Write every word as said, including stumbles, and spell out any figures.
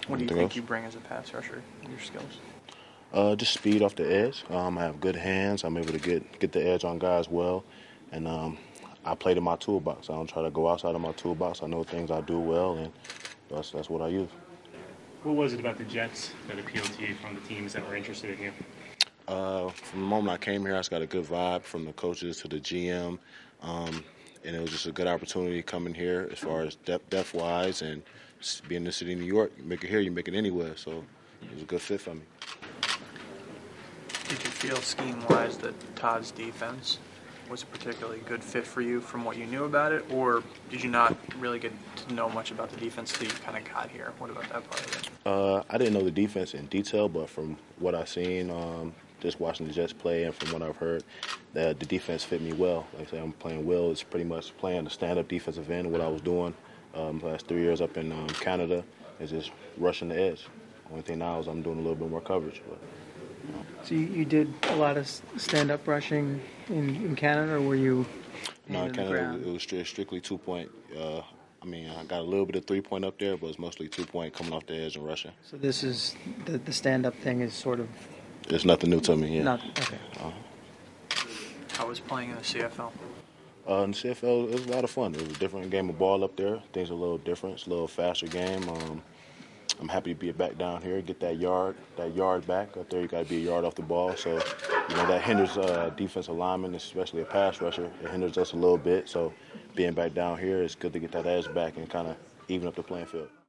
What do you Anything think else? you bring as a pass rusher, your skills? Uh, just speed off the edge. Um, I have good hands. I'm able to get get the edge on guys well, and um, I play to my toolbox. I don't try to go outside of my toolbox. I know things I do well, and that's that's what I use. What was it about the Jets that appealed to you from the teams that were interested in you? Uh, from the moment I came here, I just got a good vibe from the coaches to the G M, um, and it was just a good opportunity coming here as far as depth, depth wise, and s- being in the city of New York. You make it here, you make it anywhere. So it was a good fit for me. Did you feel scheme-wise that Todd's defense was a particularly good fit for you from what you knew about it, or did you not really get to know much about the defense till you kind of got here? What about that part of it? Uh, I didn't know the defense in detail, but from what I've seen, um, just watching the Jets play and from what I've heard, that the defense fit me well. Like I said, I'm playing Will. It's pretty much playing the stand-up defensive end, what I was doing um, the last three years up in um, Canada, is just rushing the edge. Only thing now is I'm doing a little bit more coverage. But, So you, you did a lot of s- stand-up rushing in, in Canada, or were you no, hand in in the Canada, ground? it was stri- strictly two-point. Uh, I mean, I got a little bit of three-point up there, but it's mostly two-point coming off the edge and rushing. So this is the, the stand-up thing is sort of It's nothing new to me, yeah. not okay. How was playing in the C F L? Uh, in the C F L, it was a lot of fun. It was a different game of ball up there. Things are a little different. It's a little faster game. Um, I'm happy to be back down here, get that yard, that yard back. Up there, you got to be a yard off the ball. So, you know, that hinders uh, defensive linemen, especially a pass rusher. It hinders us a little bit. So, being back down here, it's good to get that edge back and kind of even up the playing field.